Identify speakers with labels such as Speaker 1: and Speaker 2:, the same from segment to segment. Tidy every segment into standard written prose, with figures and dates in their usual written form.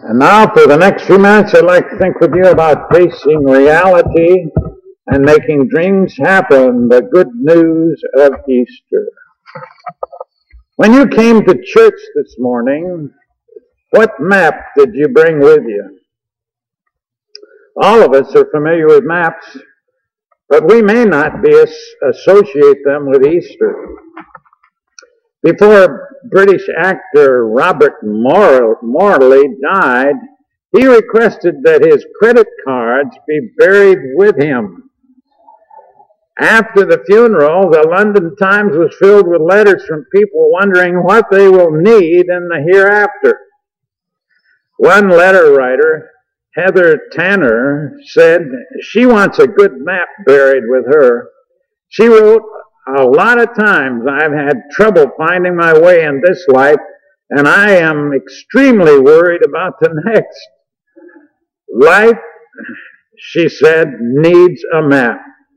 Speaker 1: And now for the next few minutes, I'd like to think with you about facing reality and making dreams happen, the good news of Easter. When you came to church this morning, what map did you bring with you? All of us are familiar with maps, but we may not associate them with Easter. Before British actor Robert Morley died, he requested that his credit cards be buried with him. After the funeral, the London Times was filled with letters from people wondering what they will need in the hereafter. One letter writer, Heather Tanner, said she wants a good map buried with her. She wrote, "A lot of times I've had trouble finding my way in this life, and I am extremely worried about the next. Life," she said, "needs a map."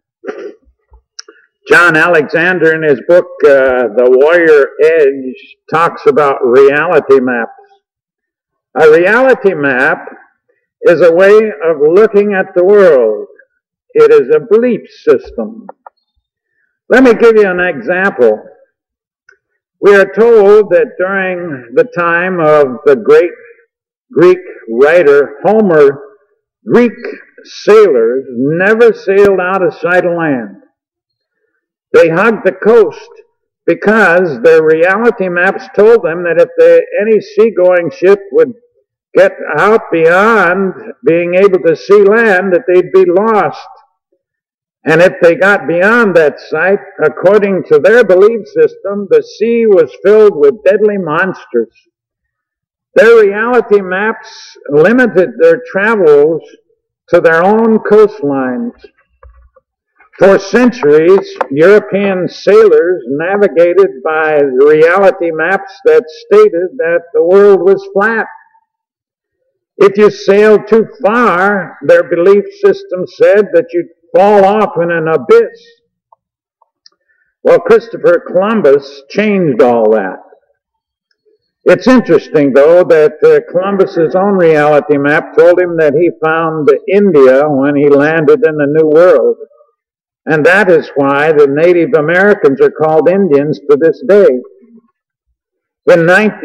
Speaker 1: John Alexander, in his book, The Warrior Edge, talks about reality maps. A reality map is a way of looking at the world. It is a belief system. Let me give you an example. We are told that during the time of the great Greek writer Homer, Greek sailors never sailed out of sight of land. They hugged the coast because their reality maps told them that if any seagoing ship would get out beyond being able to see land, that they'd be lost. And if they got beyond that sight, according to their belief system, the sea was filled with deadly monsters. Their reality maps limited their travels to their own coastlines. For centuries, European sailors navigated by reality maps that stated that the world was flat. If you sailed too far, their belief system said that you'd fall off in an abyss. Well, Christopher Columbus changed all that. It's interesting, though, that Columbus's own reality map told him that he found India when he landed in the New World. And that is why the Native Americans are called Indians to this day. In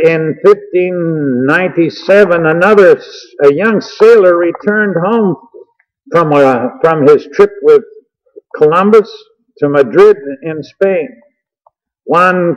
Speaker 1: 1597, a young sailor returned home from his trip with Columbus to Madrid in Spain. Juan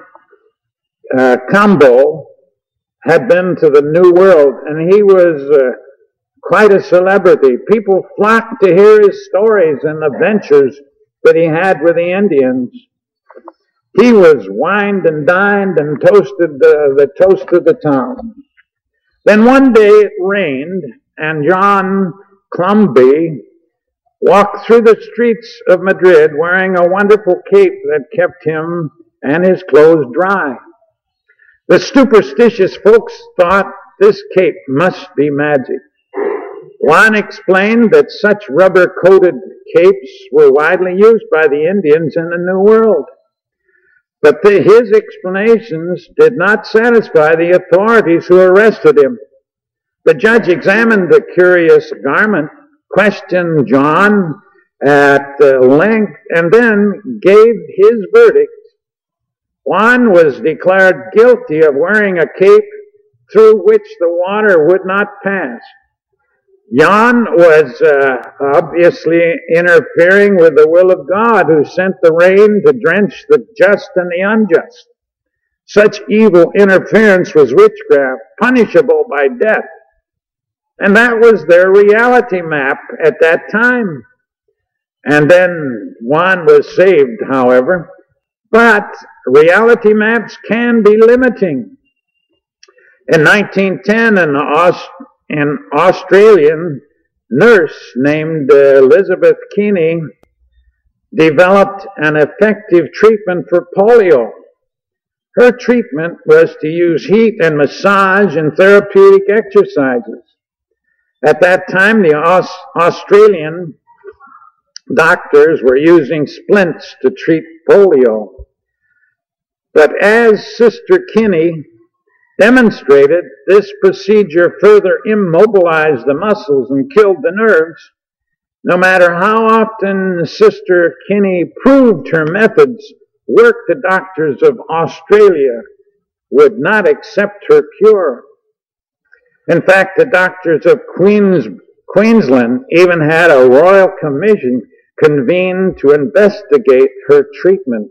Speaker 1: Cambo had been to the New World, and he was quite a celebrity. People flocked to hear his stories and adventures that he had with the Indians. He was wined and dined and toasted the toast of the town. Then one day it rained, and John Clumby walked through the streets of Madrid wearing a wonderful cape that kept him and his clothes dry. The superstitious folks thought this cape must be magic. Juan explained that such rubber-coated capes were widely used by the Indians in the New World. But his explanations did not satisfy the authorities who arrested him. The judge examined the curious garment, questioned John at length, and then gave his verdict. Juan was declared guilty of wearing a cape through which the water would not pass. John was obviously interfering with the will of God, who sent the rain to drench the just and the unjust. Such evil interference was witchcraft, punishable by death. And that was their reality map at that time. And then Juan was saved, however. But reality maps can be limiting. In 1910, an Australian nurse named Elizabeth Keeney developed an effective treatment for polio. Her treatment was to use heat and massage and therapeutic exercises. At that time, the Australian doctors were using splints to treat polio. But as Sister Kinney demonstrated this procedure further immobilized the muscles and killed the nerves. No matter how often Sister Kinney proved her methods worked, the doctors of Australia would not accept her cure. In fact, the doctors of Queensland even had a royal commission convened to investigate her treatment.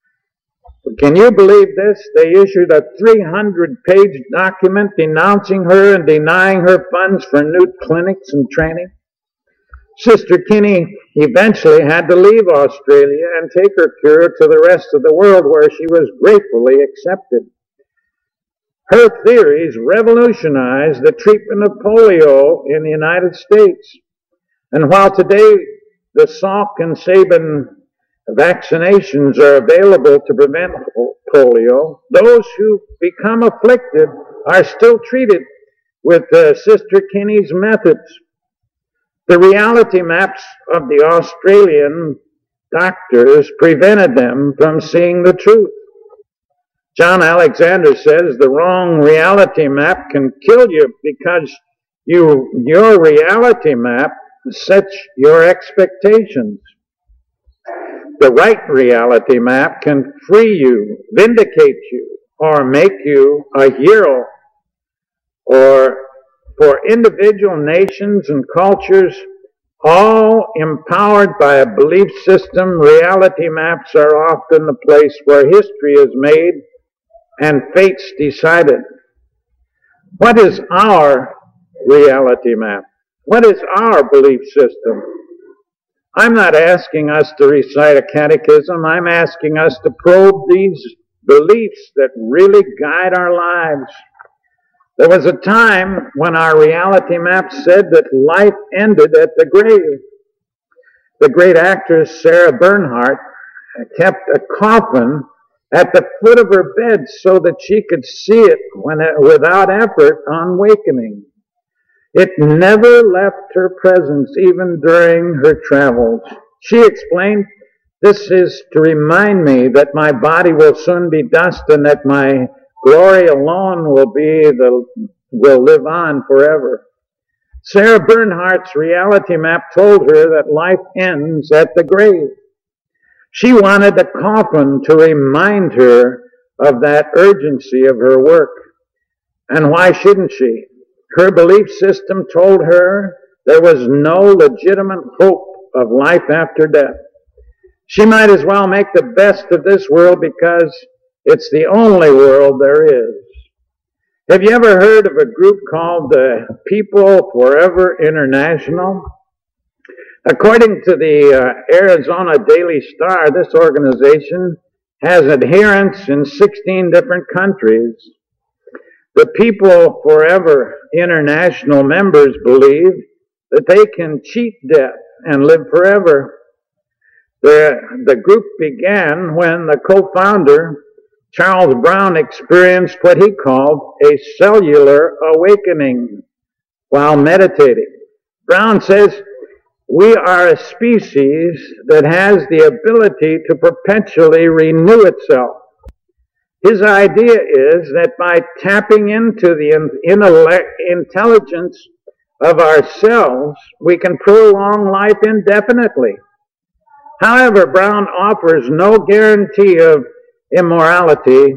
Speaker 1: Can you believe this? They issued a 300-page document denouncing her and denying her funds for new clinics and training. Sister Kinney eventually had to leave Australia and take her cure to the rest of the world, where she was gratefully accepted. Her theories revolutionized the treatment of polio in the United States. And while today the Salk and Sabin vaccinations are available to prevent polio, those who become afflicted are still treated with Sister Kinney's methods. The reality maps of the Australian doctors prevented them from seeing the truth. John Alexander says the wrong reality map can kill you because your reality map sets your expectations. The right reality map can free you, vindicate you, or make you a hero. Or for individual nations and cultures, all empowered by a belief system, reality maps are often the place where history is made and fates decided. What is our reality map? What is our belief system? I'm not asking us to recite a catechism. I'm asking us to probe these beliefs that really guide our lives. There was a time when our reality map said that life ended at the grave. The great actress Sarah Bernhardt kept a coffin at the foot of her bed so that she could see it without effort on wakening. It never left her presence, even during her travels. She explained, "This is to remind me that my body will soon be dust and that my glory alone will live on forever." Sarah Bernhardt's reality map told her that life ends at the grave. She wanted a coffin to remind her of that urgency of her work. And why shouldn't she? Her belief system told her there was no legitimate hope of life after death. She might as well make the best of this world because it's the only world there is. Have you ever heard of a group called the People Forever International? According to the Arizona Daily Star, this organization has adherents in 16 different countries. The People Forever International members believe that they can cheat death and live forever. The group began when the co-founder, Charles Brown, experienced what he called a cellular awakening while meditating. Brown says, "We are a species that has the ability to perpetually renew itself." His idea is that by tapping into the intelligence of ourselves, we can prolong life indefinitely. However, Brown offers no guarantee of immortality,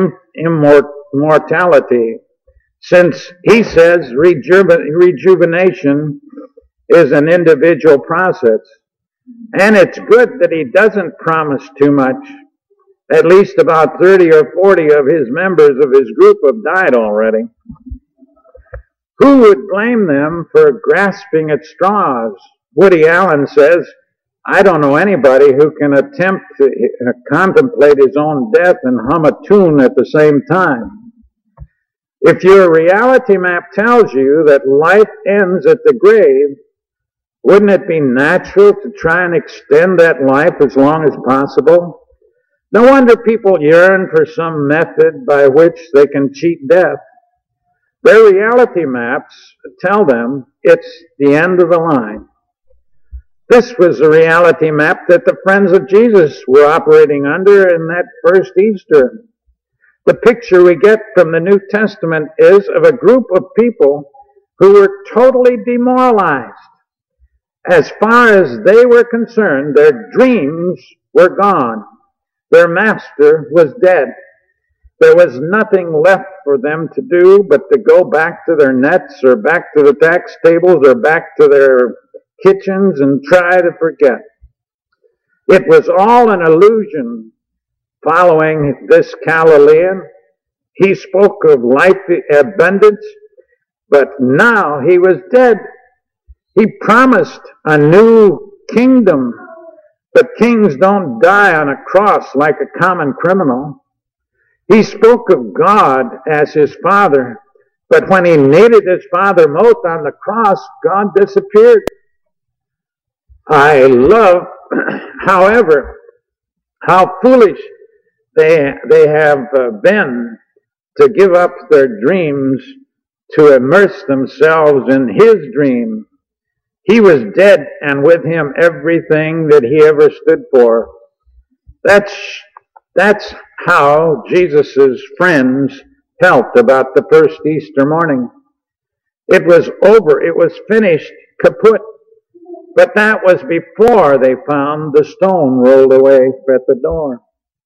Speaker 1: since he says rejuvenation is an individual process. And it's good that he doesn't promise too much. At least about 30 or 40 of his members of his group have died already. Who would blame them for grasping at straws? Woody Allen says, "I don't know anybody who can attempt to contemplate his own death and hum a tune at the same time." If your reality map tells you that life ends at the grave, wouldn't it be natural to try and extend that life as long as possible? No wonder people yearn for some method by which they can cheat death. Their reality maps tell them it's the end of the line. This was the reality map that the Friends of Jesus were operating under in that first Easter. The picture we get from the New Testament is of a group of people who were totally demoralized. As far as they were concerned, their dreams were gone. Their master was dead. There was nothing left for them to do but to go back to their nets or back to the tax tables or back to their kitchens and try to forget. It was all an illusion following this Galilean. He spoke of life abundance, but now he was dead. He promised a new kingdom, but kings don't die on a cross like a common criminal. He spoke of God as his Father, but when he needed his Father most on the cross, God disappeared. I love, however, how foolish they have been to give up their dreams to immerse themselves in his dream. He was dead, and with him everything that he ever stood for. That's how Jesus' friends felt about the first Easter morning. It was over. It was finished, kaput. But that was before they found the stone rolled away at the door.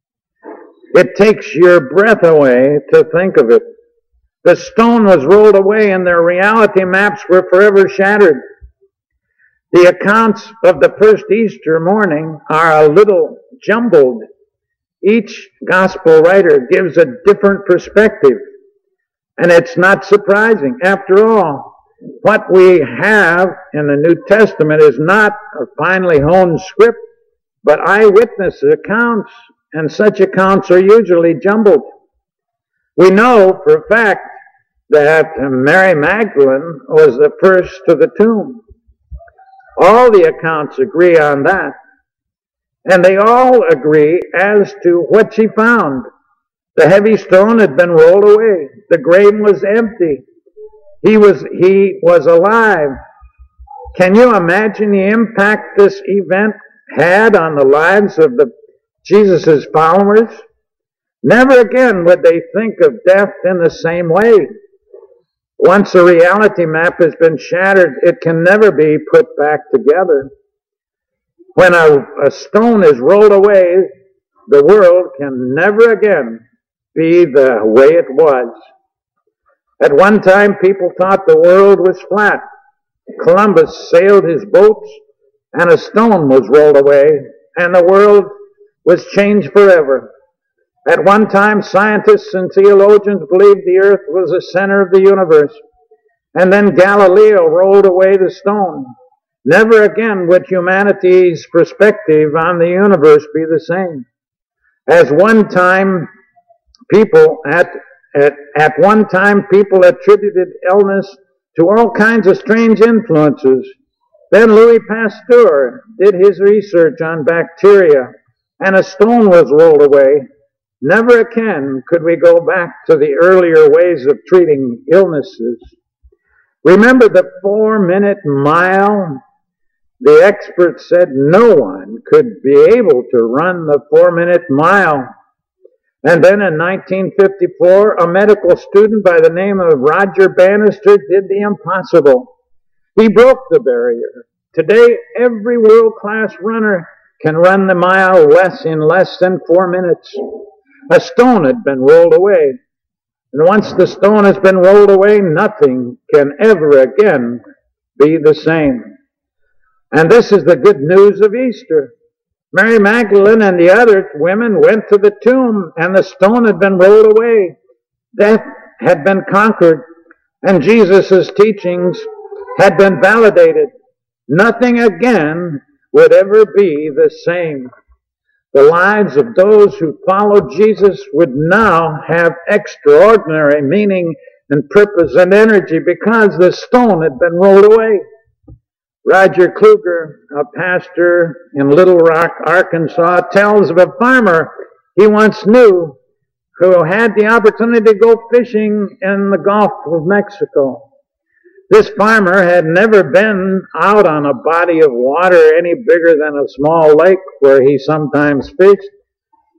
Speaker 1: It takes your breath away to think of it. The stone was rolled away and their reality maps were forever shattered. The accounts of the first Easter morning are a little jumbled. Each gospel writer gives a different perspective. And it's not surprising. After all, what we have in the New Testament is not a finely honed script, but eyewitness accounts, and such accounts are usually jumbled. We know for a fact that Mary Magdalene was the first to the tomb. All the accounts agree on that. And they all agree as to what she found. The heavy stone had been rolled away. The grave was empty. He was alive. Can you imagine the impact this event had on the lives of Jesus' followers? Never again would they think of death in the same way. Once a reality map has been shattered, it can never be put back together. When a stone is rolled away, the world can never again be the way it was. At one time, people thought the world was flat. Columbus sailed his boats, and a stone was rolled away, and the world was changed forever. At one time, scientists and theologians believed the earth was the center of the universe. And then Galileo rolled away the stone. Never again would humanity's perspective on the universe be the same. At one time, people attributed illness to all kinds of strange influences. Then Louis Pasteur did his research on bacteria, and a stone was rolled away. Never again could we go back to the earlier ways of treating illnesses. Remember the 4-minute mile? The experts said no one could be able to run the 4-minute mile. And then in 1954, a medical student by the name of Roger Bannister did the impossible. He broke the barrier. Today, every world-class runner can run the mile in less than 4 minutes. A stone had been rolled away. And once the stone has been rolled away, nothing can ever again be the same. And this is the good news of Easter. Mary Magdalene and the other women went to the tomb, and the stone had been rolled away. Death had been conquered, and Jesus' teachings had been validated. Nothing again would ever be the same. The lives of those who followed Jesus would now have extraordinary meaning and purpose and energy because the stone had been rolled away. Roger Kluger, a pastor in Little Rock, Arkansas, tells of a farmer he once knew who had the opportunity to go fishing in the Gulf of Mexico. This farmer had never been out on a body of water any bigger than a small lake where he sometimes fished.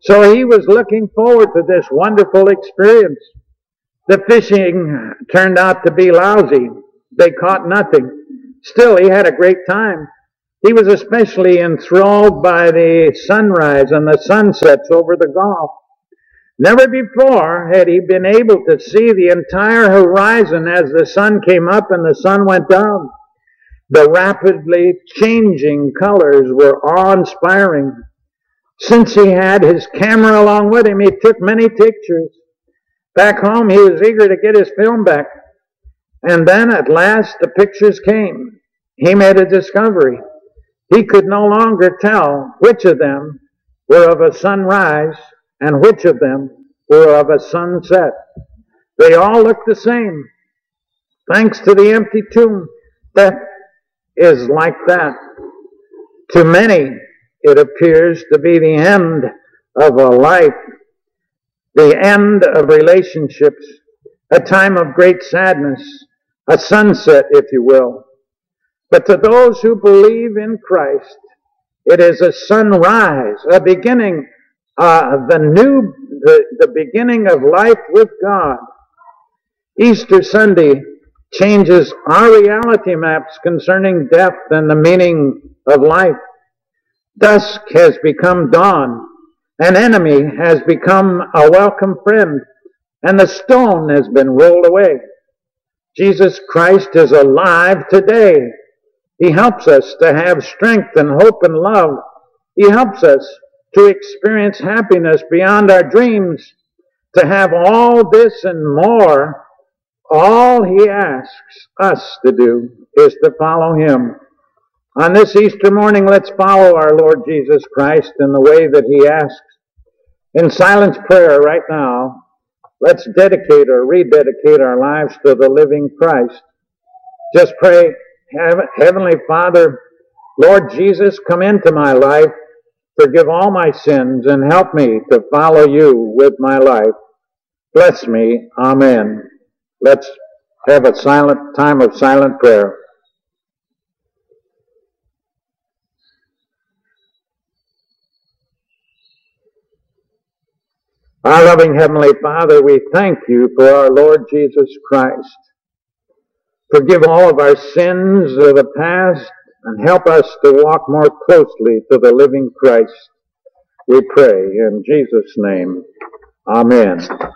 Speaker 1: So he was looking forward to this wonderful experience. The fishing turned out to be lousy. They caught nothing. Still, he had a great time. He was especially enthralled by the sunrise and the sunsets over the Gulf. Never before had he been able to see the entire horizon as the sun came up and the sun went down. The rapidly changing colors were awe-inspiring. Since he had his camera along with him, he took many pictures. Back home, he was eager to get his film back. And then at last the pictures came. He made a discovery. He could no longer tell which of them were of a sunrise and which of them were of a sunset. They all looked the same. Thanks to the empty tomb, death is like that. To many, it appears to be the end of a life, the end of relationships, a time of great sadness, a sunset, if you will. But to those who believe in Christ, it is a sunrise, a beginning, the beginning of life with God. Easter Sunday changes our reality maps concerning death and the meaning of life. Dusk has become dawn. An enemy has become a welcome friend, and the stone has been rolled away. Jesus Christ is alive today. He helps us to have strength and hope and love. He helps us to experience happiness beyond our dreams, to have all this and more. All he asks us to do is to follow him. On this Easter morning, let's follow our Lord Jesus Christ in the way that he asks. In silence prayer right now, let's dedicate or rededicate our lives to the living Christ. Just pray, Heavenly Father, Lord Jesus, come into my life, forgive all my sins, and help me to follow you with my life. Bless me. Amen. Let's have a silent time of silent prayer. Our loving Heavenly Father, we thank you for our Lord Jesus Christ. Forgive all of our sins of the past and help us to walk more closely to the living Christ. We pray in Jesus' name. Amen.